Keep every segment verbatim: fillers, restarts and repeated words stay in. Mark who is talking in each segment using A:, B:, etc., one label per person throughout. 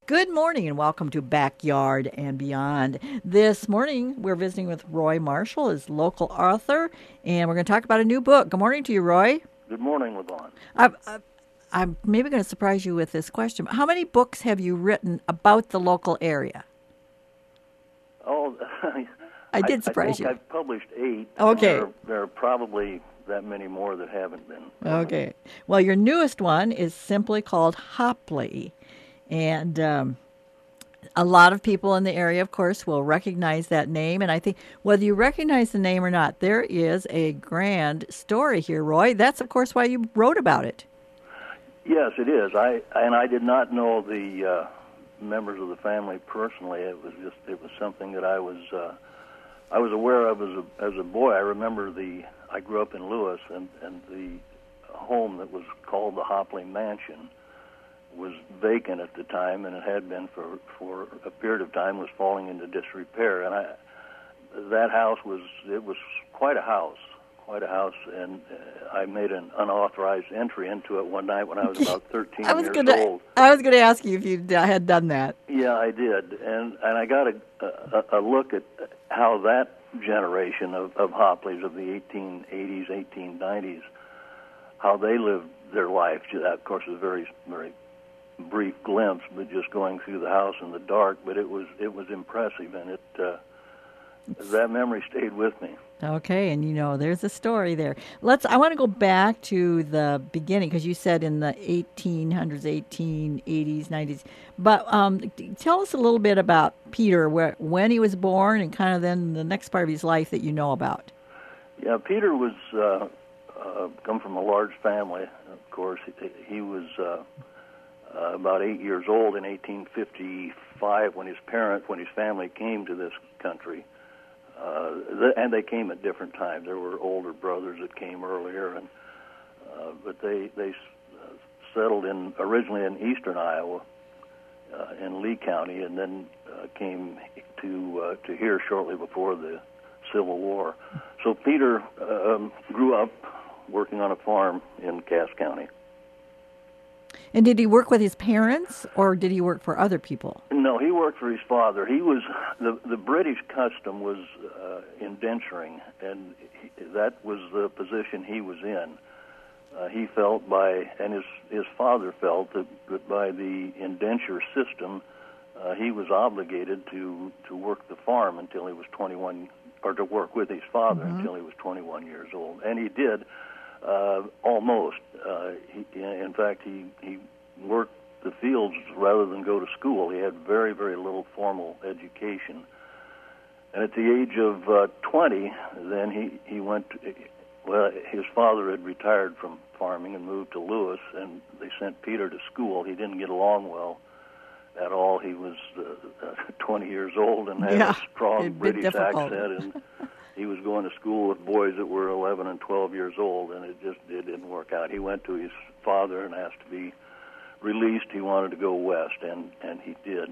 A: Good morning and welcome to Backyard and Beyond. This morning we're visiting with Roy Marshall, his local author, and we're going to talk about a new book. Good morning to you, Roy.
B: Good morning, LaVon.
A: I, I, I'm maybe going to surprise you with this question. How many books have you written about the local area?
B: Oh,
A: I did surprise
B: I think
A: you.
B: I've published eight.
A: Okay.
B: There, there are probably that many more that haven't been.
A: Okay. Well, your newest one is simply called Hopley. And um, a lot of people in the area, of course, will recognize that name. And I think whether you recognize the name or not, there is a grand story here, Roy. That's, of course, why you wrote about it.
B: Yes, it is. I and I did not know the uh, members of the family personally. It was just it was something that I was uh, I was aware of as a as a boy. I remember the I grew up in Lewis, and and the home that was called the Hopley Mansion was vacant at the time, and it had been for for a period of time, was falling into disrepair. And I that house was it was quite a house, quite a house, and uh, I made an unauthorized entry into it one night when I was about thirteen
A: I was
B: years
A: gonna,
B: old.
A: I was going to ask you if you had done that.
B: Yeah, I did, and and I got a a, a look at how that generation of, of Hopleys of the eighteen eighties, eighteen nineties, how they lived their life. That, of course, is a very very brief glimpse, but just going through the house in the dark. But it was it was impressive, and it uh, that memory stayed with me.
A: Okay, and you know, there's a story there. Let's. I want to go back to the beginning because you said in the eighteen hundreds, eighteen eighties, nineties. But um, tell us a little bit about Peter, where when he was born, and kind of then the next part of his life that you know about.
B: Yeah, Peter was uh, uh, come from a large family. Of course, he, he was uh, uh, about eight years old in eighteen fifty-five when his parents, when his family came to this country. Uh, th- and they came at different times. There were older brothers that came earlier, and uh, but they they uh, settled in originally in eastern Iowa, uh, in Lee County, and then uh, came to uh, to here shortly before the Civil War. So Peter uh, um, grew up working on a farm in Cass County.
A: And did he work with his parents, or did he work for other people?
B: No, he worked for his father. He was the the British custom was uh, indenturing, and he, that was the position he was in. Uh, he felt by, and his his father felt that, that by the indenture system, uh, he was obligated to to work the farm until he was twenty-one, or to work with his father mm-hmm. until he was twenty-one years old, and he did. Uh, almost. Uh, he, in fact, he, he worked the fields rather than go to school. He had very, very little formal education. And at the age of uh, twenty, then he, he went to, well, his father had retired from farming and moved to Lewis, and they sent Peter to school. He didn't get along well at all. He was uh, twenty years old and had
A: yeah,
B: a strong British
A: difficult.
B: accent, and he was going to school with boys that were eleven and twelve years old, and it just it didn't work out. He went to his father and asked to be released. He wanted to go west, and, and he did.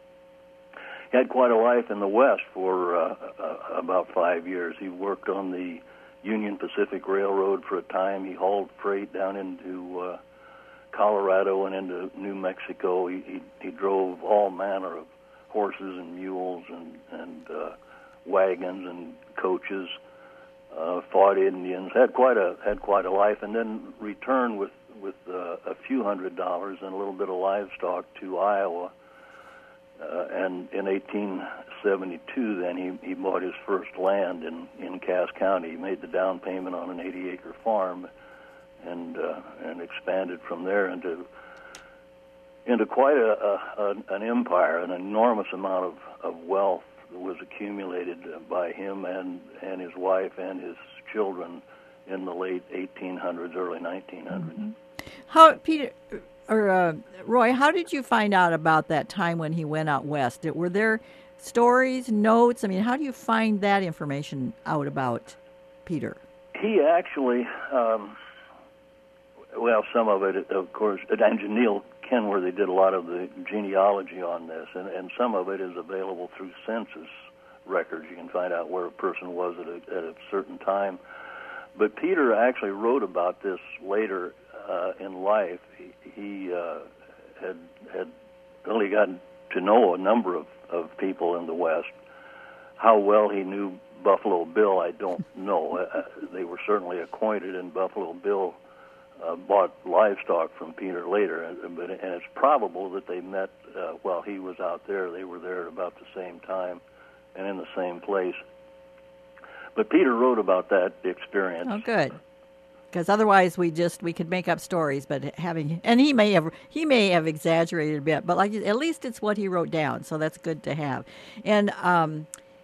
B: He had quite a life in the West for uh, uh, about five years. He worked on the Union Pacific Railroad for a time. He hauled freight down into uh, Colorado and into New Mexico. He, he, he drove all manner of horses and mules and, and uh, wagons and coaches, uh, fought Indians, had quite a had quite a life, and then returned with with uh, a few hundred dollars and a little bit of livestock to Iowa. Uh, and in eighteen seventy-two, then he he bought his first land in in Cass County. He made the down payment on an eighty-acre farm, and uh, and expanded from there into into quite a, a, a an empire, an enormous amount of, of wealth was accumulated by him and, and his wife and his children in the late eighteen hundreds, early nineteen hundreds.
A: Mm-hmm. How, Peter, or uh, Roy, how did you find out about that time when he went out west? Were there stories, notes? I mean, how do you find that information out about Peter?
B: He actually, um, well, some of it, of course, and Neil Kenworthy did a lot of the genealogy on this, and, and some of it is available through census records. You can find out where a person was at a, at a certain time. But Peter actually wrote about this later uh, in life. He, he uh, had had really got to know a number of, of people in the West. How well he knew Buffalo Bill, I don't know. Uh, they were certainly acquainted, and Buffalo Bill uh, bought livestock from Peter later. And, but, and it's probable that they met uh, while he was out there. They were there at about the same time and in the same place. But Peter wrote about that experience.
A: Oh, good. Because otherwise, we just we could make up stories. But having and he may have he may have exaggerated a bit, but like at least it's what he wrote down, so that's good to have. And um,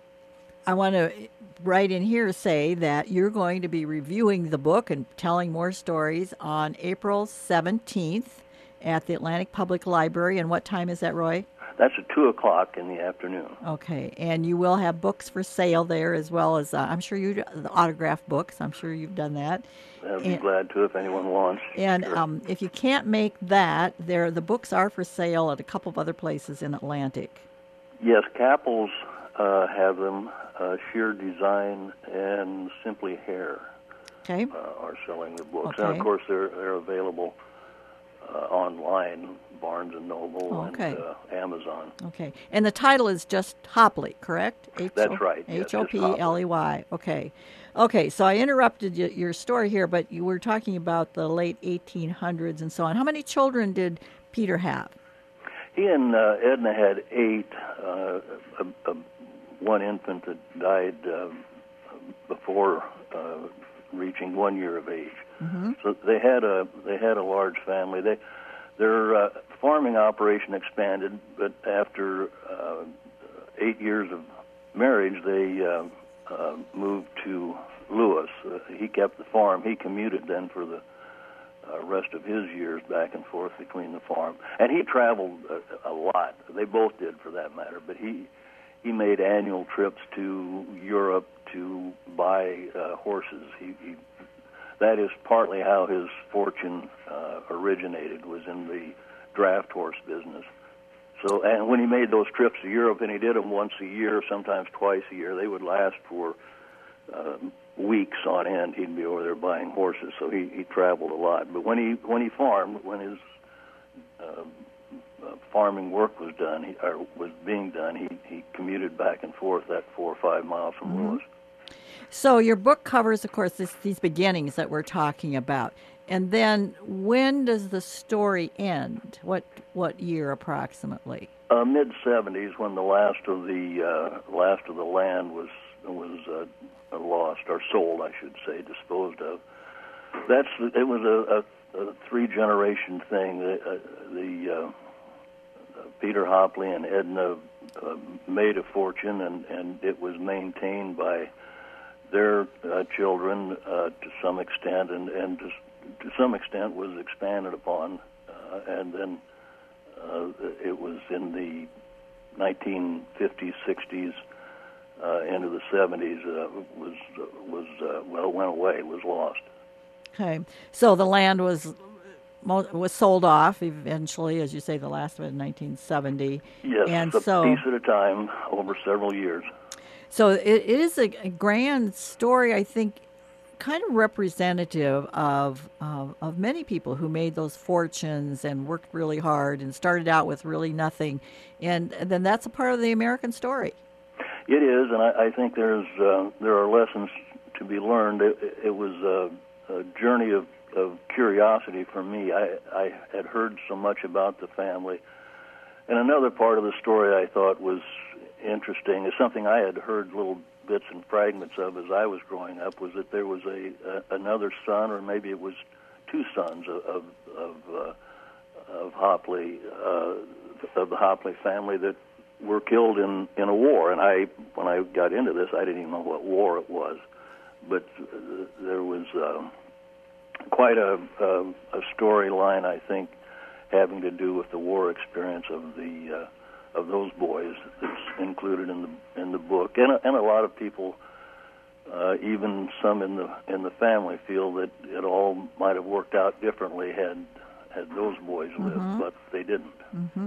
A: I want to right in here say that you're going to be reviewing the book and telling more stories on April seventeenth at the Atlantic Public Library. And what time is that, Roy?
B: That's at two o'clock in the afternoon.
A: Okay, and you will have books for sale there, as well as, uh, I'm sure you, the autographed books, I'm sure you've done that.
B: I'd be and, glad to if anyone wants.
A: And
B: sure.
A: um, if you can't make that, there the books are for sale at a couple of other places in Atlantic.
B: Yes, Kappel's uh, have them. Uh, Sheer Design and Simply Hair
A: okay.
B: uh, are selling their books.
A: Okay.
B: And, of course, they're, they're available uh, online, Barnes and Noble
A: okay.
B: and uh, Amazon.
A: Okay. And the title is just Hopley, correct? H-
B: That's right.
A: H O P L E Y. Okay. Okay, so I interrupted y- your story here, but you were talking about the late eighteen hundreds and so on. How many children did Peter have?
B: He and uh, Edna had eight. Uh, a, a, one infant that died uh, before uh, reaching one year of age.
A: Mm-hmm.
B: So they had a they had a large family. They their uh, farming operation expanded, but after uh, eight years of marriage, they uh, uh, moved to Lewis. Uh, he kept the farm. He commuted then for the uh, rest of his years back and forth between the farm, and he traveled a, a lot. They both did, for that matter. But he he made annual trips to Europe to buy uh, horses. He, he that is partly how his fortune uh, originated, was in the draft horse business. So, and when he made those trips to Europe, and he did them once a year, sometimes twice a year, they would last for uh, weeks on end. He'd be over there buying horses, so he, he traveled a lot. But when he when he farmed, when his uh, uh, farming work was done, he, or was being done, he, he commuted back and forth that four or five miles from
A: mm-hmm.
B: Lewis.
A: So your book covers, of course, this, these beginnings that we're talking about. And then when does the story end? What what year approximately?
B: Uh, mid seventies, when the last of the uh, last of the land was was uh, lost or sold, I should say, disposed of. That's it was a, a, a three generation thing. The, uh, the uh, uh, Peter Hopley and Edna uh, made a fortune, and, and it was maintained by their uh, children uh, to some extent, and and to, to some extent was expanded upon, uh, and then uh, it was in the nineteen fifties, sixties, uh, into the seventies uh, was was uh, well went away, was lost.
A: Okay, so the land was was sold off eventually, as you say, the last of it in nineteen seventy.
B: Yes,
A: and
B: a
A: so,
B: piece at a time over several years.
A: So it, it is a, a grand story, I think, kind of representative of, of of many people who made those fortunes and worked really hard and started out with really nothing, and, and then that's a part of the American story.
B: It is, and I, I think there's uh, there are lessons to be learned. It, it was a, a journey of, of curiosity for me. I, I had heard so much about the family, and another part of the story I thought was interesting is something I had heard little bits and fragments of as I was growing up, was that there was a, a another son, or maybe it was two sons of of of, uh, of Hopley, uh, of the Hopley family, that were killed in, in a war. And I, when I got into this, I didn't even know what war it was, but uh, there was uh, quite a a, a storyline, I think, having to do with the war experience of the uh, of those boys that's included in the in the book, and a, and a lot of people, uh, even some in the in the family, feel that it all might have worked out differently had had those boys lived, mm-hmm. but they didn't.
A: Mm-hmm.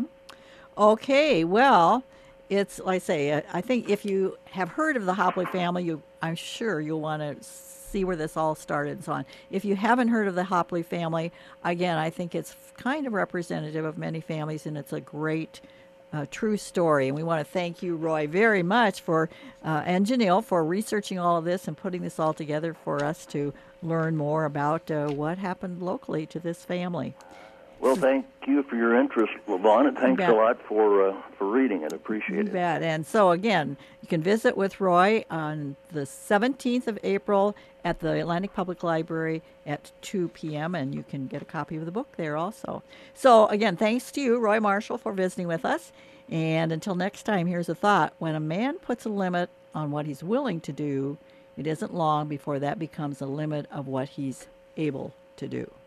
A: Okay, well, it's like I say, I think if you have heard of the Hopley family, you I'm sure you'll want to see where this all started and so on. If you haven't heard of the Hopley family, again, I think it's kind of representative of many families, and it's a great uh, true story. And we want to thank you, Roy, very much for, uh, and Janelle, for researching all of this and putting this all together for us to learn more about uh, what happened locally to this family.
B: Well, thank you for your interest, Levon, and thanks a lot for uh, for reading it. Appreciate it.
A: You bet. And so, again, you can visit with Roy on the seventeenth of April at the Atlantic Public Library at two p.m., and you can get a copy of the book there also. So, again, thanks to you, Roy Marshall, for visiting with us. And until next time, here's a thought. When a man puts a limit on what he's willing to do, it isn't long before that becomes a limit of what he's able to do.